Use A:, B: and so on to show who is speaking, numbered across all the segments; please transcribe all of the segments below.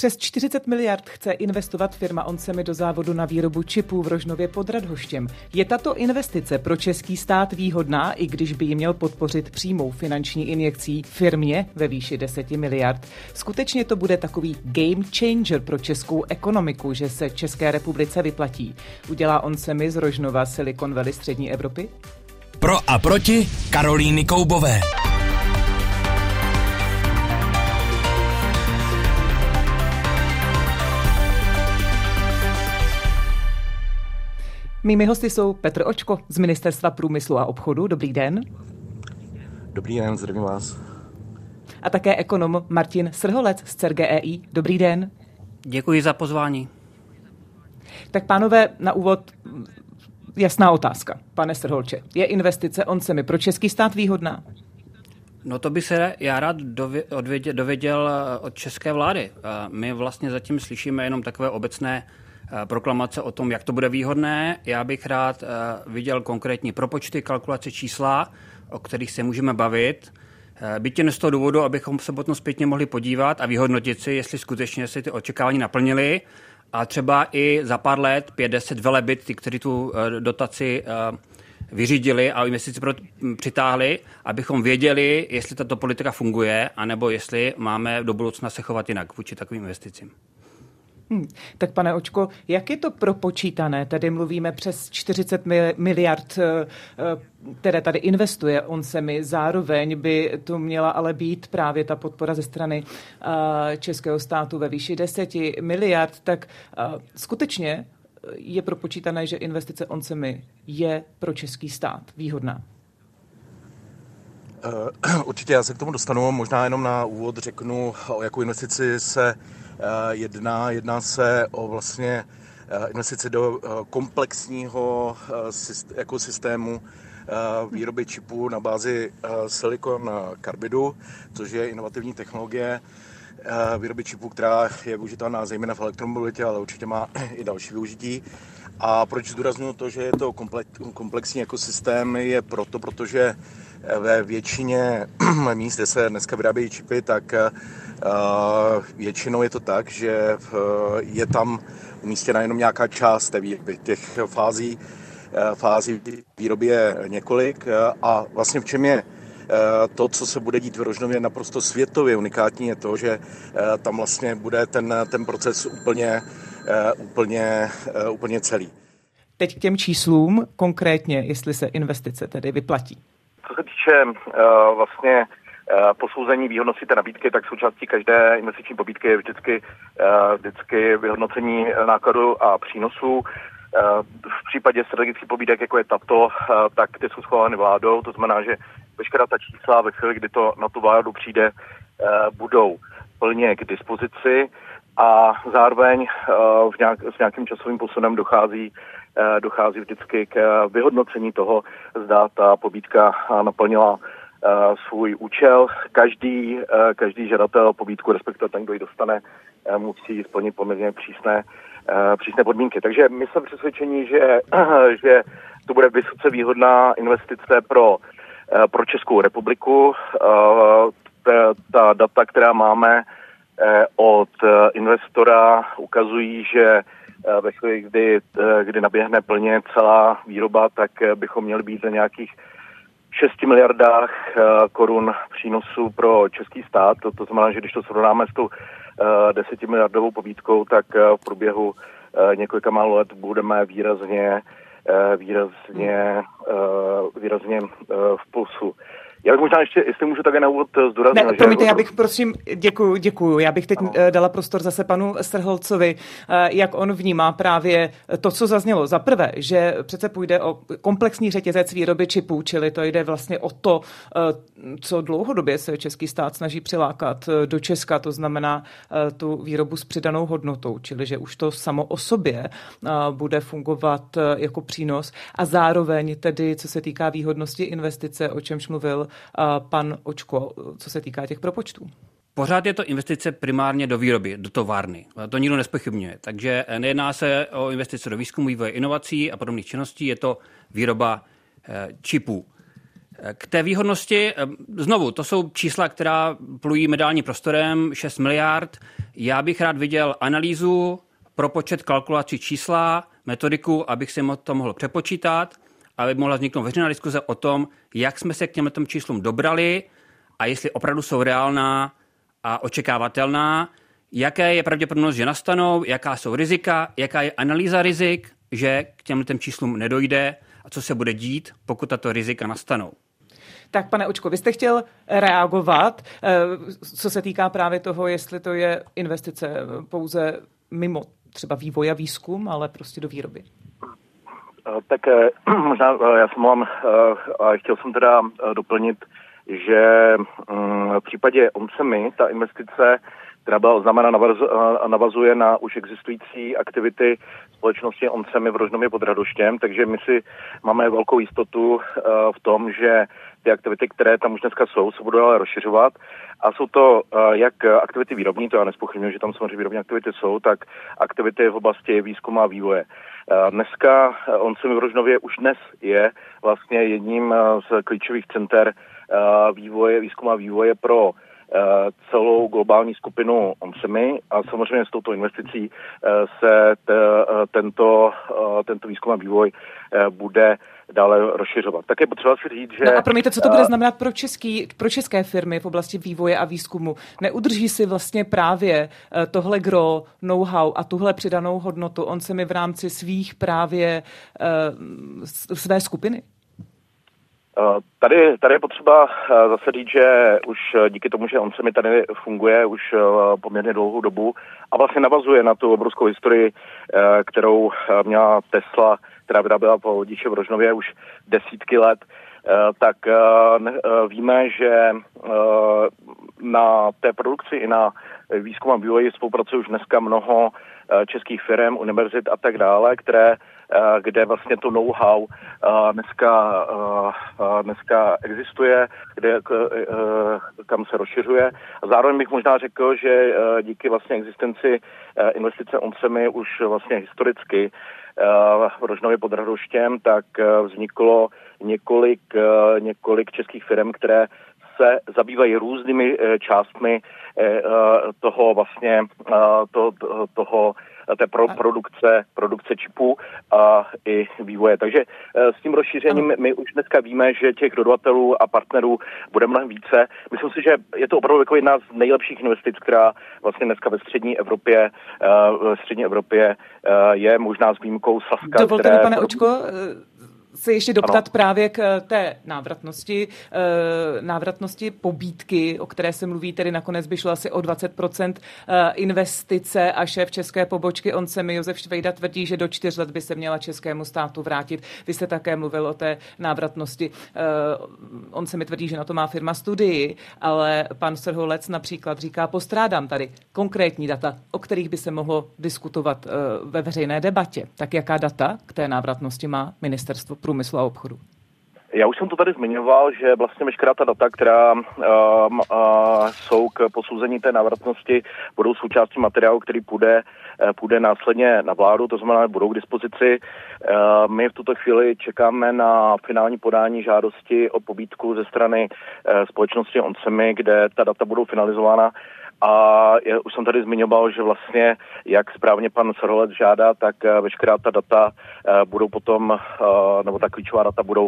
A: Přes 40 miliard chce investovat firma Onsemi do závodu na výrobu čipů v Rožnově pod Radhoštěm. Je tato investice pro český stát výhodná, i když by ji měl podpořit přímou finanční injekcí firmě ve výši 10 miliard? Skutečně to bude takový game changer pro českou ekonomiku, že se České republice vyplatí. Udělá Onsemi z Rožnova Silicon Valley střední Evropy?
B: Pro a proti Karolíny Koubové.
A: Mými hosty jsou Petr Očko z Ministerstva průmyslu a obchodu. Dobrý den.
C: Dobrý den, zdravím vás.
A: A také ekonom Martin Srholec z CERGEI. Dobrý den.
D: Děkuji za pozvání.
A: Tak pánové, na úvod jasná otázka. Pane Srholče, je investice Onsemi pro český stát výhodná?
D: No to by se já rád dověděl od české vlády. My vlastně zatím slyšíme jenom takové obecné proklamace o tom, jak to bude výhodné. Já bych rád viděl konkrétní propočty, kalkulace, čísla, o kterých se můžeme bavit. Byť jen z toho důvodu, abychom se potom zpětně mohli podívat a vyhodnotit si, jestli skutečně se ty očekávání naplnily. A třeba i za pár let, 5-10 velebit, ty, kteří tu dotaci vyřídili a investici přitáhli, abychom věděli, jestli tato politika funguje, anebo jestli máme do budoucna se chovat jinak vůči takovým investicím.
A: Tak pane Očko, jak je to propočítané? Tady mluvíme přes 40 miliard, které tady investuje Onsemi. Zároveň by to měla ale být právě ta podpora ze strany českého státu ve výši 10 miliard. Tak skutečně je propočítané, že investice Onsemi je pro český stát výhodná?
C: Určitě já se k tomu dostanu. Možná jenom na úvod řeknu, o jakou investici se jedná se o vlastně investici do komplexního ekosystému výroby čipů na bázi silicon carbidu, což je inovativní technologie výroby čipů, která je využitelná zejména v elektromobilitě, ale určitě má i další využití. A proč zdůraznuju to, že je to komplexní ekosystém, je protože ve většině míst, kde se dneska vyrábějí čipy, tak většinou je to tak, že je tam umístěna jenom nějaká část té výroby. Těch fází výroby je několik a vlastně v čem je to, co se bude dít v Rožnově naprosto světově unikátní, je to, že tam vlastně bude ten proces úplně celý.
A: Teď k těm číslům konkrétně, jestli se investice tedy vyplatí.
C: Co se týče vlastně posouzení výhodnosti té nabídky, tak součástí každé investiční pobídky je vždycky vyhodnocení nákladů a přínosů. V případě strategických pobídek, jako je tato, tak ty jsou schválény vládou, to znamená, že veškerá ta čísla ve chvíli, kdy to na tu vládu přijde, budou plně k dispozici a zároveň s nějakým časovým posunem dochází vždycky k vyhodnocení toho, zda ta pobídka naplnila svůj účel. Každý žadatel pobídku, respektive ten, kdo ji dostane, musí splnit poměrně přísné podmínky. Takže my jsme přesvědčeni, že to bude vysoce výhodná investice pro Českou republiku. Ta data, která máme od investora, ukazují, že ve chvíli, kdy naběhne plně celá výroba, tak bychom měli být za nějakých 6 miliardách korun přínosu pro český stát. To znamená, že když to srovnáme s tou 10 miliardovou pobídkou, tak v průběhu několika málo let budeme výrazně v plusu. Já bych možná ještě, jestli můžu také na úvod zdůraznit.
A: Ne, promiňte, já bych prosím, děkuju. Já bych teď dala prostor zase panu Srholcovi, jak on vnímá právě to, co zaznělo. Za prvé, že přece půjde o komplexní řetězec výroby čipů, čili to jde vlastně o to, co dlouhodobě se český stát snaží přilákat do Česka, to znamená tu výrobu s přidanou hodnotou, čili že už to samo o sobě bude fungovat jako přínos a zároveň tedy, co se týká výhodnosti investice, o čemž mluvil pan Očko, co se týká těch propočtů.
D: Pořád je to investice primárně do výroby, do továrny. To nikdo nezpochybňuje. Takže nejedná se o investice do výzkumu, vývoje, inovací a podobných činností, je to výroba čipů. K té výhodnosti, znovu, to jsou čísla, která plují mediálním prostorem, 6 miliard. Já bych rád viděl analýzu, propočet, kalkulaci čísla, metodiku, abych si to mohl přepočítat, aby mohla vzniknout veřejná diskuze o tom, jak jsme se k těmto číslům dobrali a jestli opravdu jsou reálná a očekávatelná, jaké je pravděpodobnost, že nastanou, jaká jsou rizika, jaká je analýza rizik, že k těmto číslům nedojde a co se bude dít, pokud tato rizika nastanou.
A: Tak, pane Očko, vy jste chtěl reagovat, co se týká právě toho, jestli to je investice pouze mimo třeba vývoj a výzkum, ale prostě do výroby.
C: Tak možná já jsem mám, chtěl jsem teda doplnit, že v případě ONCEMI ta investice, která byla oznámena, navazuje na už existující aktivity společnosti ONCEMI v Rožnově pod Radoštěm, takže my si máme velkou jistotu v tom, že ty aktivity, které tam už dneska jsou, se budou dále rozšiřovat a jsou to jak aktivity výrobní, to já nezpochybňuji, že tam samozřejmě výrobní aktivity jsou, tak aktivity v oblasti výzkumu a vývoje. Dneska ONCEMI v Rožnově už dnes je vlastně jedním z klíčových center vývoje, výzkumu a vývoje pro celou globální skupinu ONCEMI a samozřejmě s touto investicí se tento výzkum a vývoj bude dále rozšiřovat. Tak je potřeba si říct, že...
A: No a promiňte, co to bude znamenat pro české firmy v oblasti vývoje a výzkumu? Neudrží si vlastně právě tohle gro, know-how a tuhle přidanou hodnotu ONCEMI v rámci svých právě své skupiny?
C: Tady je potřeba zase říct, že už díky tomu, že ONCEMI tady funguje už poměrně dlouhou dobu a vlastně navazuje na tu obrovskou historii, kterou měla Tesla, která vyráběla po vodiče v Rožnově už desítky let, tak víme, že na té produkci i na výzkumu a vývoji spolupracuje už dneska mnoho českých firm, univerzit a tak dále, kde vlastně to know-how dneska existuje, kam se rozšiřuje. A zároveň bych možná řekl, že díky vlastně existenci investice ONCEMI už vlastně historicky v Rožnově pod Radoštěm, tak vzniklo několik českých firm, které se zabývají různými částmi toho vlastně té produkce čipů a i vývoje. Takže s tím rozšířením my už dneska víme, že těch dodavatelů a partnerů bude mnohem více. Myslím si, že je to opravdu jako jedna z nejlepších investic, která vlastně dneska ve střední Evropě je, možná s výjimkou Saska.
A: Dovolte mi, pane Očko, se ještě doptat právě k té návratnosti pobídky, o které se mluví, tedy nakonec by šlo asi o 20% investice a šéf české pobočky ONCEMI Josef Švejda tvrdí, že do 4 let by se měla českému státu vrátit. Vy jste také mluvil o té návratnosti. ONCEMI tvrdí, že na to má firma studii, ale pan Srholec například říká, postrádám tady konkrétní data, o kterých by se mohlo diskutovat ve veřejné debatě. Tak jaká data k té návratnosti má Ministerstvo průmyslu a obchodu?
C: Já už jsem to tady zmiňoval, že vlastně veškerá ta data, která jsou k posouzení té návratnosti, budou součástí materiálu, který půjde následně na vládu, to znamená, budou k dispozici. My v tuto chvíli čekáme na finální podání žádosti o pobídku ze strany společnosti ONCEMI, kde ta data budou finalizována. A už jsem tady zmiňoval, že vlastně, jak správně pan Srholec žádá, tak veškerá ta data budou potom, nebo ta klíčová data budou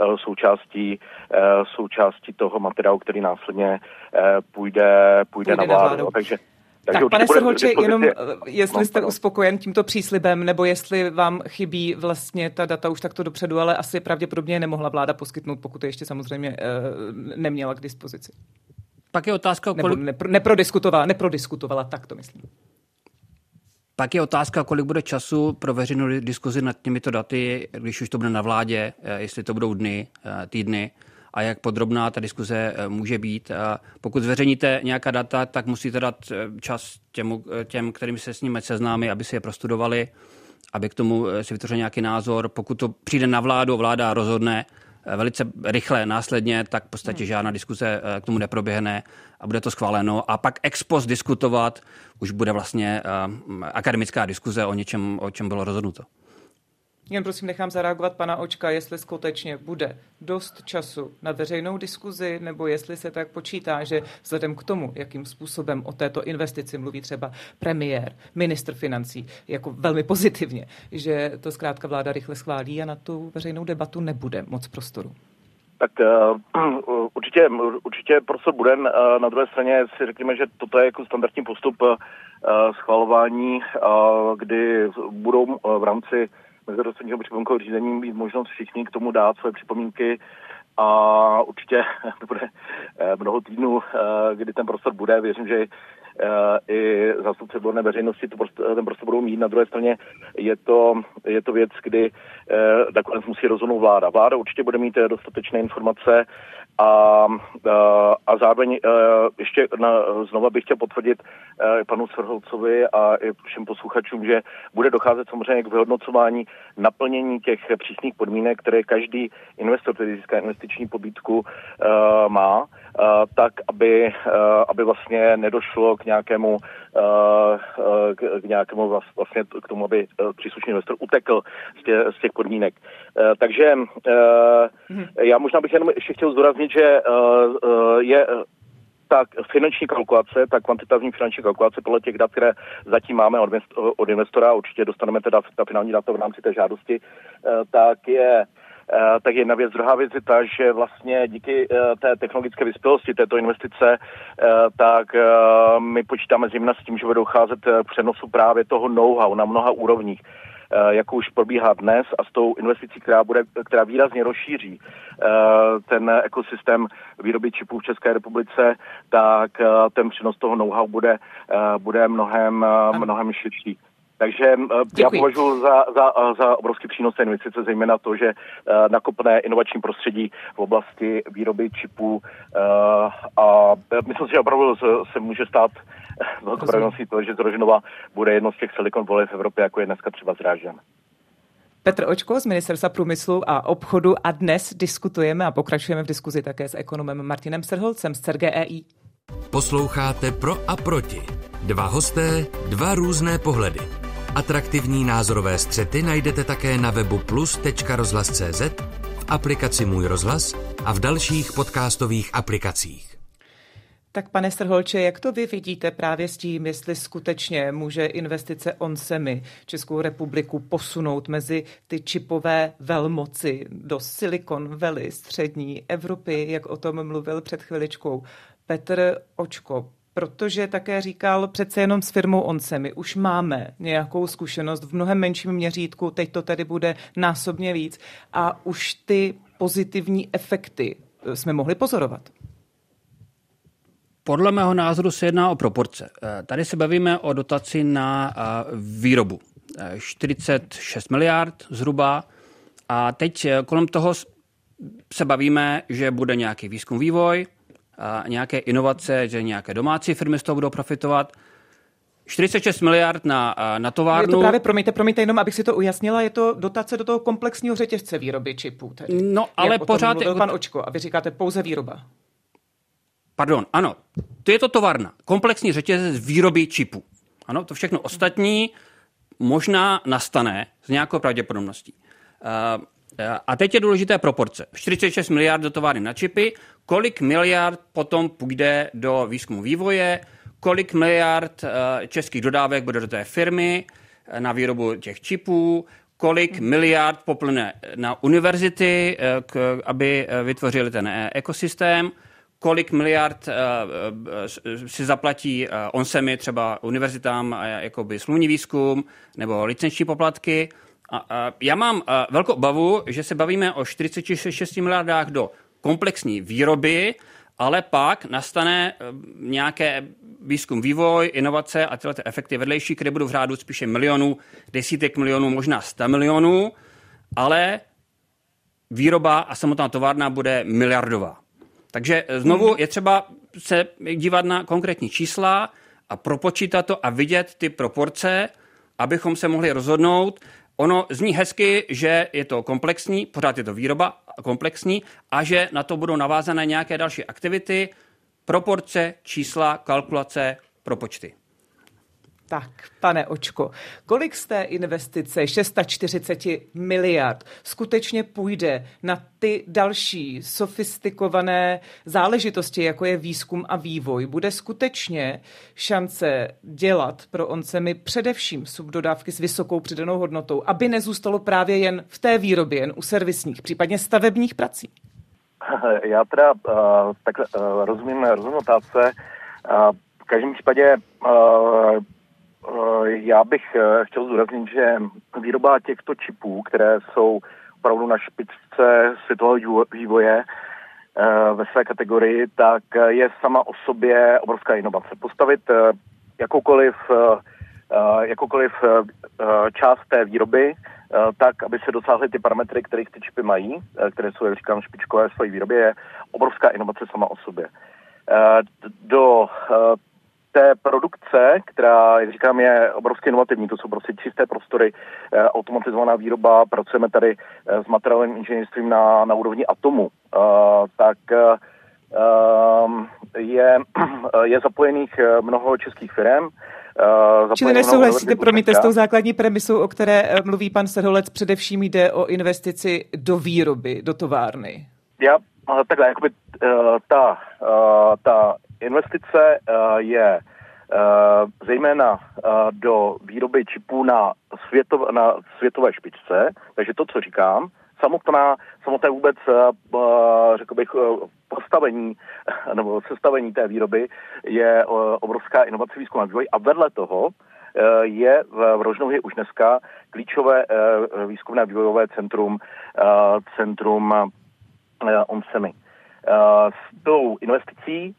C: součástí toho materiálu, který následně půjde na vládu.
A: Tak pane Srholče, jenom jestli jste uspokojen tímto příslibem, nebo jestli vám chybí vlastně ta data už takto dopředu, ale asi pravděpodobně nemohla vláda poskytnout, pokud je ještě samozřejmě neměla k dispozici.
D: Pak je otázka,
A: kolik... neprodiskutovala, tak to myslím.
D: Pak je otázka, kolik bude času pro veřejnou diskuzi nad těmito daty, když už to bude na vládě, jestli to budou dny, týdny a jak podrobná ta diskuze může být. Pokud zveřejníte nějaká data, tak musíte dát čas těm, kterým se s nimi seznámí, aby si je prostudovali, aby k tomu si vytvořil nějaký názor. Pokud to přijde na vládu, vláda rozhodne velice rychle následně, tak v podstatě žádná diskuze k tomu neproběhne a bude to schváleno. A pak ex post diskutovat už bude vlastně akademická diskuze o něčem, o čem bylo rozhodnuto.
A: Jen prosím nechám zareagovat pana Očka, jestli skutečně bude dost času na veřejnou diskuzi, nebo jestli se tak počítá, že vzhledem k tomu, jakým způsobem o této investici mluví třeba premiér, ministr financí, jako velmi pozitivně, že to zkrátka vláda rychle schválí a na tu veřejnou debatu nebude moc prostoru.
C: Tak určitě prostor bude. Na druhé straně si řekněme, že toto je jako standardní postup schvalování, kdy budou v rámci meziresortního připomínkového řízení mít možnost všichni k tomu dát své připomínky a určitě bude mnoho týdnů, kdy ten prostor bude. Věřím, že i zástupci odborné veřejnosti ten prostor budou mít. Na druhé straně je to věc, kdy nakonec musí rozhodnout vláda. Vláda určitě bude mít dostatečné informace a zároveň ještě znova bych chtěl potvrdit panu Strholcovi a i všem posluchačům, že bude docházet samozřejmě k vyhodnocování naplnění těch přísných podmínek, které každý investor, který získá investiční pobídku, má, tak aby vlastně nedošlo k nějakému vlastně k tomu, aby příslušný investor utekl z těch podmínek. Takže já možná bych jenom ještě chtěl zdůraznit, že je ta finanční kalkulace, ta kvantitativní finanční kalkulace podle těch dat, které zatím máme od investora, určitě dostaneme teda ta finální data v rámci té žádosti, tak jedna věc. Druhá věc je ta, že vlastně díky té technologické vyspělosti této investice, tak my počítáme zejména s tím, že bude docházet k přenosu právě toho know-how na mnoha úrovních, jako už probíhá dnes, a s tou investicí, která výrazně rozšíří ten ekosystém výroby čipů v České republice, tak ten přenos toho know-how bude mnohem širší. Takže já považuji za obrovský přínos té investice, zejména to, že nakopne inovační prostředí v oblasti výroby čipů a myslím si, že opravdu se může stát velkou pravděpodobností to, že Rožnova bude jedno z těch Silicon Valley v Evropě, jako je dneska třeba Drážďan.
A: Petr Očko z Ministerstva průmyslu a obchodu a dnes diskutujeme a pokračujeme v diskuzi také s ekonomem Martinem Strholcem z CERGEI.
B: Posloucháte Pro a proti. Dva hosté, dva různé pohledy. Atraktivní názorové střety najdete také na webu plus.rozhlas.cz, v aplikaci Můj rozhlas a v dalších podcastových aplikacích.
A: Tak pane Strholče, jak to vy vidíte právě s tím, jestli skutečně může investice OnSemi Českou republiku posunout mezi ty čipové velmoci do Silicon Valley, střední Evropy, jak o tom mluvil před chviličkou Petr Očko? Protože také říkal, přece jenom s firmou OnSemi už máme nějakou zkušenost v mnohem menším měřítku, teď to tedy bude násobně víc a už ty pozitivní efekty jsme mohli pozorovat.
D: Podle mého názoru se jedná o proporce. Tady se bavíme o dotaci na výrobu. 46 miliard zhruba. A teď kolem toho se bavíme, že bude nějaký výzkum, vývoj, nějaké inovace, že nějaké domácí firmy z toho budou profitovat. 46 miliard na továrnu.
A: Je to právě, promiňte, jenom abych si to ujasnila, je to dotace do toho komplexního řetězce výroby čipů. Tedy.
D: No, ale
A: jak
D: pořád...
A: mluvil pan Očko a vy říkáte pouze výroba.
D: Pardon, ano. To je to továrna. Komplexní řetězec výroby čipů. Ano, to všechno ostatní možná nastane s nějakou pravděpodobností. A teď je důležité proporce. 46 miliard do továrny na čipy, kolik miliard potom půjde do výzkumu vývoje, kolik miliard českých dodávek bude do té firmy na výrobu těch čipů, kolik miliard poplyne na univerzity, aby vytvořili ten ekosystém, kolik miliard si zaplatí OnSemi třeba univerzitám jakoby smluvní výzkum nebo licenční poplatky. Já mám velkou obavu, že se bavíme o 46 miliardách do komplexní výroby, ale pak nastane nějaké výzkum, vývoj, inovace a tyhle efekty vedlejší, které budou v řádu spíše milionů, desítek milionů, možná 100 milionů, ale výroba a samotná továrna bude miliardová. Takže znovu je třeba se dívat na konkrétní čísla a propočítat to a vidět ty proporce, abychom se mohli rozhodnout. Ono zní hezky, že je to komplexní, pořád je to výroba komplexní a že na to budou navázané nějaké další aktivity, proporce, čísla, kalkulace, propočty.
A: Tak, pane Očko, kolik z té investice 640 miliard skutečně půjde na ty další sofistikované záležitosti, jako je výzkum a vývoj? Bude skutečně šance dělat pro ONCEMy především subdodávky s vysokou přidanou hodnotou, aby nezůstalo právě jen v té výrobě, jen u servisních, případně stavebních prací?
C: Já teda rozumím otázce. V každém případě já bych chtěl zdůraznit, že výroba těchto čipů, které jsou opravdu na špičce světového vývoje ve své kategorii, tak je sama o sobě obrovská inovace. Postavit jakoukoliv část té výroby tak, aby se dosáhly ty parametry, kterých ty čipy mají, které jsou, jak říkám, špičkové v své výrobě, je obrovská inovace sama o sobě. Do té produkce, která, jak říkám, je obrovsky inovativní, to jsou prostě čisté prostory, automatizovaná výroba, pracujeme tady s materiálním inženýrstvím na úrovni atomu, tak je zapojených mnoho českých firm.
A: Čili nesouhlasíte, promiňte, s tou základní premisou, o které mluví pan Strholec, především jde o investici do výroby, do továrny?
C: Takhle, jakoby ta investice je zejména do výroby čipů na světové špičce, takže to, co říkám, samotné vůbec, řekl bych, postavení nebo sestavení té výroby je obrovská inovace, výzkum a vývoj a vedle toho je v Rožnově už dneska klíčové výzkumné vývojové centrum ONCEMy. S tou investicí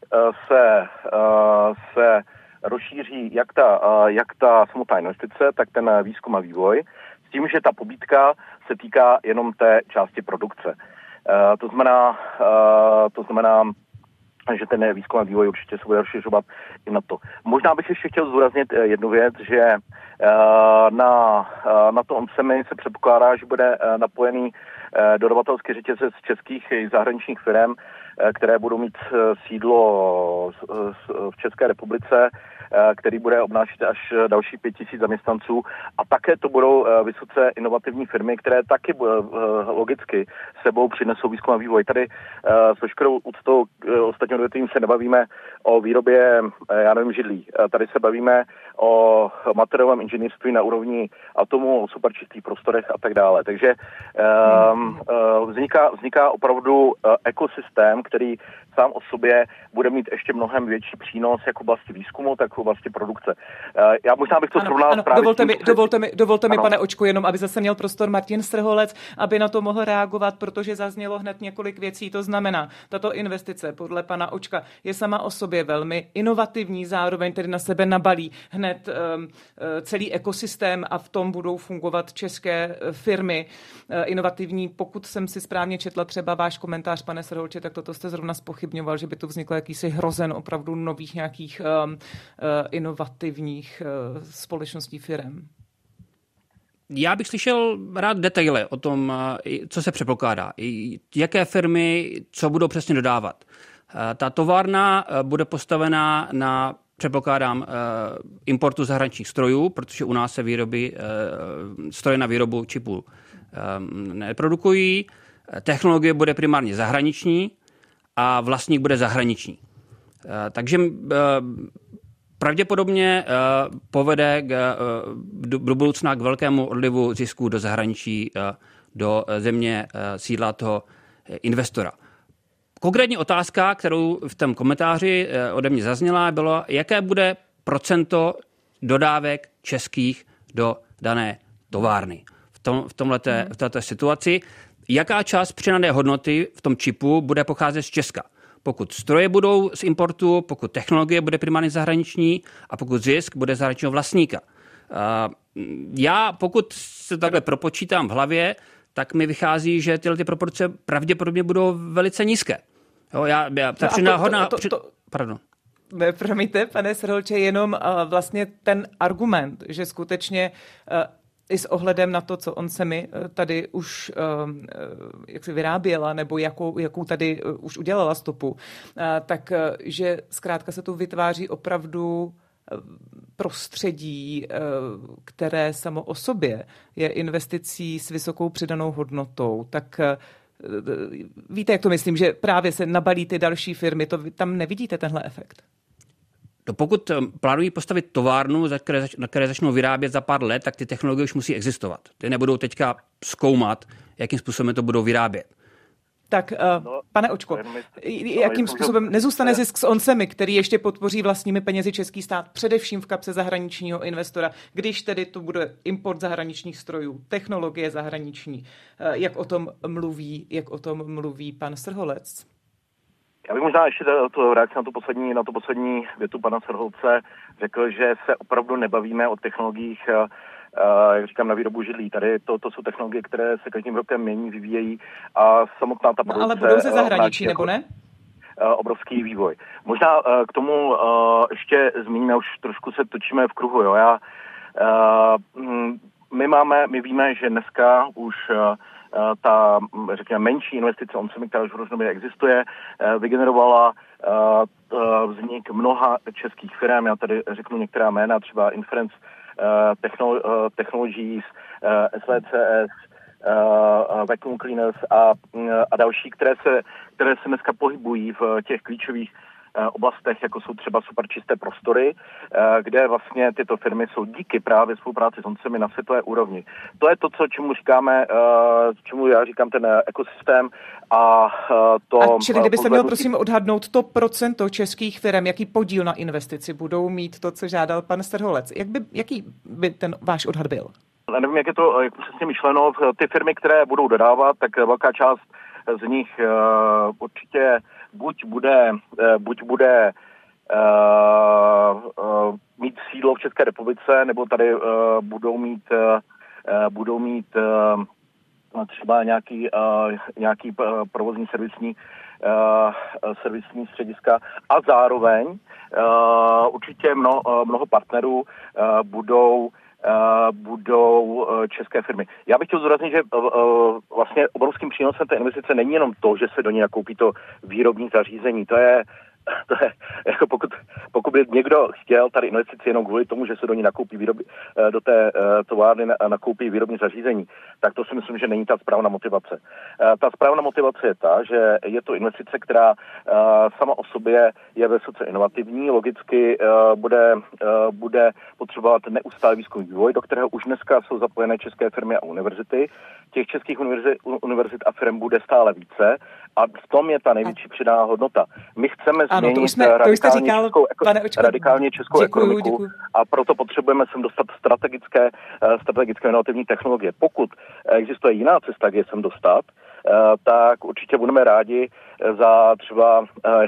C: se rozšíří jak ta samotná investice, tak ten výzkum a vývoj, s tím, že ta pobídka se týká jenom té části produkce. To znamená, že ten výzkum a vývoj určitě se bude rozšiřovat i na to. Možná bych ještě chtěl zdůraznit jednu věc, že na to ONCEMy se předpokládá, že bude napojený dodavatelský řetězec českých i zahraničních firm, které budou mít sídlo v České republice, který bude obnášet až další 5,000 zaměstnanců. A také to budou vysoce inovativní firmy, které taky logicky sebou přinesou výzkum a vývoj. Tady s veškerou úctou ostatním odvětvím se nebavíme o výrobě, židlí. Tady se bavíme o materiálovém inženýrství na úrovni atomu, o superčistých prostorech a tak dále. Takže vzniká opravdu ekosystém, který sám o sobě bude mít ještě mnohem větší přínos jak v oblasti výzkumu, tak v oblasti produkce. Já možná bych to srovnal právě
A: Dovolte mi, pane Očku, jenom aby zase měl prostor Martin Strholec, aby na to mohl reagovat, protože zaznělo hned několik věcí. To znamená, tato investice podle pana Očka je sama o sobě velmi inovativní, zároveň tedy na sebe nabalí hned celý ekosystém a v tom budou fungovat české firmy inovativní. Pokud jsem si správně četla třeba váš komentář, pane Strholče, tak toto jste zrovna zpochybňoval, že by tu vznikl jakýsi hrozen opravdu nových nějakých inovativních společností firem.
D: Já bych slyšel rád detaily o tom, co se předpokládá, jaké firmy, co budou přesně dodávat. Ta továrna bude postavená na, předpokládám, importu zahraničních strojů, protože u nás se stroje na výrobu čipů neprodukují. Technologie bude primárně zahraniční a vlastník bude zahraniční. Takže pravděpodobně povede do budoucna k velkému odlivu zisků do zahraničí, do země sídla toho investora. Konkrétní otázka, kterou v tom komentáři ode mě zazněla, bylo, jaké bude procento dodávek českých do dané továrny v této situaci. Jaká část přidané hodnoty v tom čipu bude pocházet z Česka? Pokud stroje budou z importu, pokud technologie bude primárně zahraniční a pokud zisk bude zahraničního vlastníka. Já, pokud se takhle propočítám v hlavě, tak mi vychází, že tyhle ty proporce pravděpodobně budou velice nízké. Jo, Pardon.
A: Promiňte, pane Strholče, jenom vlastně ten argument, že skutečně i s ohledem na to, co ONCEMy tady už jak se vyráběla, nebo jakou tady už udělala stopu, tak že zkrátka se tu vytváří opravdu prostředí, které samo o sobě je investicí s vysokou přidanou hodnotou, tak víte, jak to myslím, že právě se nabalí ty další firmy, to tam nevidíte tenhle efekt?
D: Pokud plánují postavit továrnu, na které začnou vyrábět za pár let, tak ty technologie už musí existovat. Ty nebudou teďka zkoumat, jakým způsobem to budou vyrábět.
A: Tak, pane Očko, jakým způsobem nezůstane zisk s Onsemi, který ještě podpoří vlastními penězi český stát, především v kapse zahraničního investora, když tedy to bude import zahraničních strojů, technologie zahraniční, jak o tom mluví pan Srholec?
C: Já bych možná ještě reakci na tu poslední větu pana Srholce řekl, že se opravdu nebavíme o technologiích, jak říkám, na výrobu židlí. Tady to jsou technologie, které se každým rokem mění, vyvíjejí a samotná ta produkce...
A: No ale budou ze zahraničí, nebo ne?
C: Obrovský vývoj. Možná k tomu ještě zmíníme, už trošku se točíme v kruhu. Jo? My víme, že dneska už ta, řekněme, menší investice Onsemi, která už v Rožnově existuje, vygenerovala vznik mnoha českých firm. Já tady řeknu některá jména, třeba Inference Technologies, SVCS, Vacuum Cleaners a další, které se dneska pohybují v těch klíčových oblastech, jako jsou třeba superčisté prostory, kde vlastně tyto firmy jsou díky právě spolupráci s Onsemi na světové úrovni. To je to, čemu já říkám ten ekosystém a to...
A: A čili kdybyste měl prosím odhadnout to procento českých firm, jaký podíl na investici budou mít to, co žádal pan Srholec, jaký by ten váš odhad byl?
C: Nevím, jak je to přesně myšleno. Ty firmy, které budou dodávat, tak velká část z nich určitě buď bude mít sídlo v České republice, nebo tady budou mít třeba nějaký provozní servisní střediska a zároveň určitě mnoho partnerů budou české firmy. Já bych chtěl zdůraznit, že vlastně obrovským přínosem té investice není jenom to, že se do ní nakoupí to výrobní zařízení. To je jako pokud by někdo chtěl tady investici jenom kvůli tomu, že se do ní nakoupí do té továrny nakoupí výrobní zařízení, tak to si myslím, že není ta správná motivace. Ta správná motivace je ta, že je to investice, která sama o sobě je vysoce inovativní, logicky bude potřebovat neustálý výzkumný vývoj, do kterého už dneska jsou zapojené české firmy a univerzity. Těch českých univerzit a firm bude stále více a v tom je ta největší přidaná hodnota. My chceme změnit radikálně českou ekonomiku a proto potřebujeme sem dostat strategické inovativní technologie. Pokud existuje jiná cesta, jak je sem dostat, tak určitě budeme rádi za třeba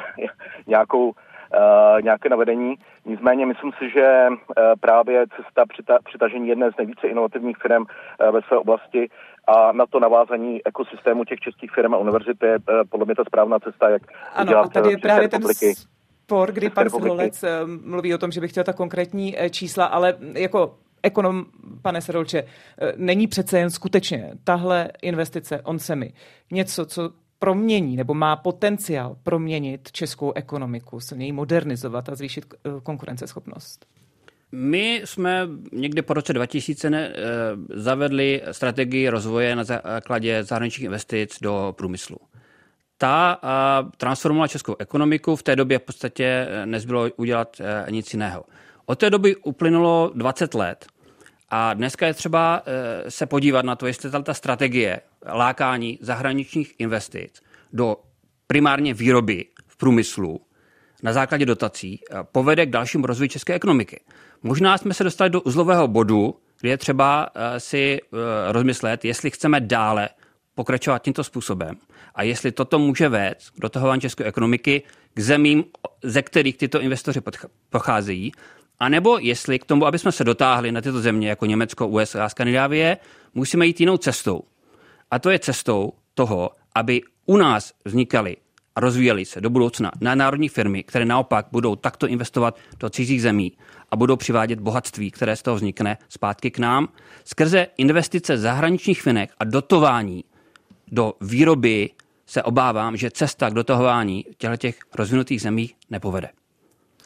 C: nějaké navedení. Nicméně myslím si, že právě cesta přitažení jedné z nejvíce inovativních firm ve své oblasti a na to navázání ekosystému těch českých firm a univerzit je podle mě ta správná cesta, jak
A: udělat. Ano, a tady je právě ten spor, kdy pan Srholec mluví o tom, že by chtěl ta konkrétní čísla, ale jako ekonom, pane Srholče, není přece jen skutečně tahle investice Onsemi něco, co promění nebo má potenciál proměnit českou ekonomiku, silněji modernizovat a zvýšit konkurenceschopnost?
D: My jsme někdy po roce 2000 zavedli strategii rozvoje na základě zahraničních investic do průmyslu. Ta transformovala českou ekonomiku, v té době v podstatě nezbylo udělat nic jiného. Od té doby uplynulo 20 let a dneska je třeba se podívat na to, jestli ta strategie lákání zahraničních investic do primárně výroby v průmyslu na základě dotací povede k dalšímu rozvoji české ekonomiky. Možná jsme se dostali do uzlového bodu, kde je třeba si rozmyslet, jestli chceme dále pokračovat tímto způsobem a jestli toto může vést k dotahování české ekonomiky k zemím, ze kterých tyto investoři pocházejí, anebo jestli k tomu, aby jsme se dotáhli na tyto země jako Německo, USA a Skandinávie, musíme jít jinou cestou. A to je cestou toho, aby u nás vznikaly a rozvíjely se do budoucna národní firmy, které naopak budou takto investovat do cizích zemí a budou přivádět bohatství, které z toho vznikne zpátky k nám, skrze investice zahraničních firm a dotování do výroby se obávám, že cesta k dotahování těchto rozvinutých zemí nepovede.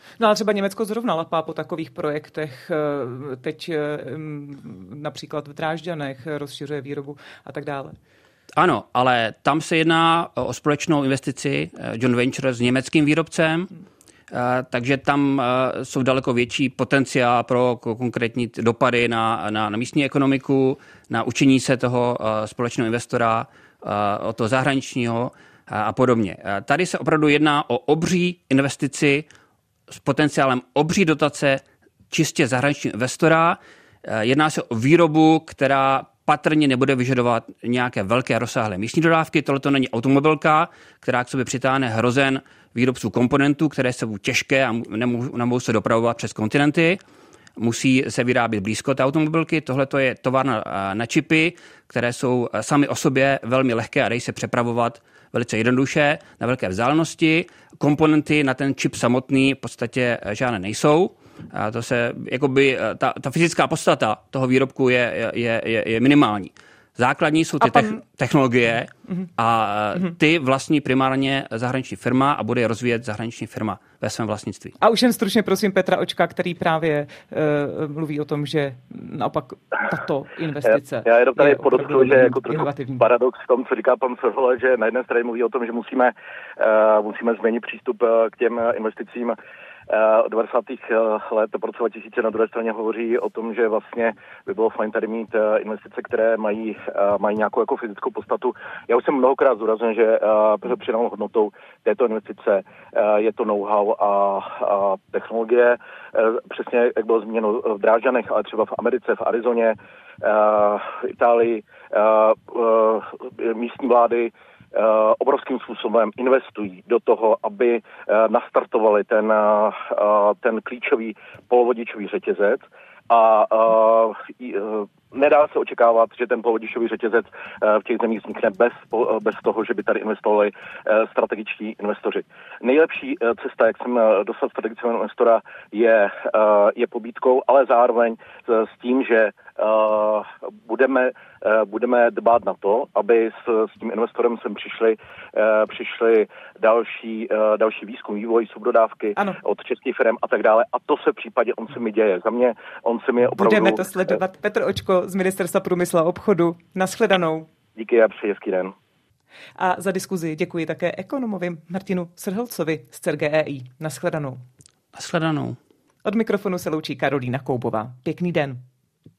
A: No ale třeba Německo zrovna lapá po takových projektech, teď například v Drážďanech rozšiřuje výrobu a tak dále.
D: Ano, ale tam se jedná o společnou investici joint venture s německým výrobcem, takže tam jsou daleko větší potenciál pro konkrétní dopady na místní ekonomiku, na učení se toho společného investora, od toho zahraničního a podobně. Tady se opravdu jedná o obří investici s potenciálem obří dotace čistě zahraničního investora. Jedná se o výrobu, která patrně nebude vyžadovat nějaké velké rozsáhlé místní dodávky. Tohle to není automobilka, která k sobě přitáhne hrozen výrobců komponentů, které jsou těžké a nemohou se dopravovat přes kontinenty. Musí se vyrábět blízko té automobilky. Tohle to je továrna na čipy, které jsou sami o sobě velmi lehké a dají se přepravovat velice jednoduše na velké vzdálenosti. Komponenty na ten čip samotný v podstatě žádné nejsou. A to se, jakoby, ta fyzická podstata toho výrobku je minimální. Základní jsou ty technologie a ty vlastní primárně zahraniční firma a bude je rozvíjet zahraniční firma ve svém vlastnictví.
A: A už jen stručně prosím Petra Očka, který právě mluví o tom, že naopak tato investice
C: já jenom tady podotknu, že jako trochu paradox v tom, co říká pan Srhole, že na jedné straně mluví o tom, že musíme změnit přístup k těm investicím od 90. let po roce 2000, na druhé straně hovoří o tom, že vlastně by bylo fajn tady mít investice, které mají nějakou jako fyzickou podstatu. Já už jsem mnohokrát zdůraznil, že přidanou hodnotou této investice je to know-how a technologie. Přesně jak bylo zmíněno v Drážďanech, ale třeba v Americe, v Arizoně, v Itálii, místní vlády obrovským způsobem investují do toho, aby nastartovali ten klíčový polovodičový řetězec a nedá se očekávat, že ten polovodičový řetězec v těch zemích vznikne bez toho, že by tady investovali strategičtí investoři. Nejlepší cesta, jak jsem dostat strategického investora, je pobídkou, ale zároveň s tím, že budeme dbát na to, aby s tím investorem sem přišli další výzkum, vývoj, subdodávky od českých firm a tak dále. A to se v případě OnSemi děje. Za mě OnSemi je opravdu...
A: Budeme to sledovat. Petr Očko z Ministerstva průmyslu a obchodu. Nashledanou.
C: Díky a přeji hezký den.
A: A za diskuzi děkuji také ekonomovi Martinu Srholcovi z CERGEI. Nashledanou.
D: Nashledanou.
A: Od mikrofonu se loučí Karolína Koubová. Pěkný den.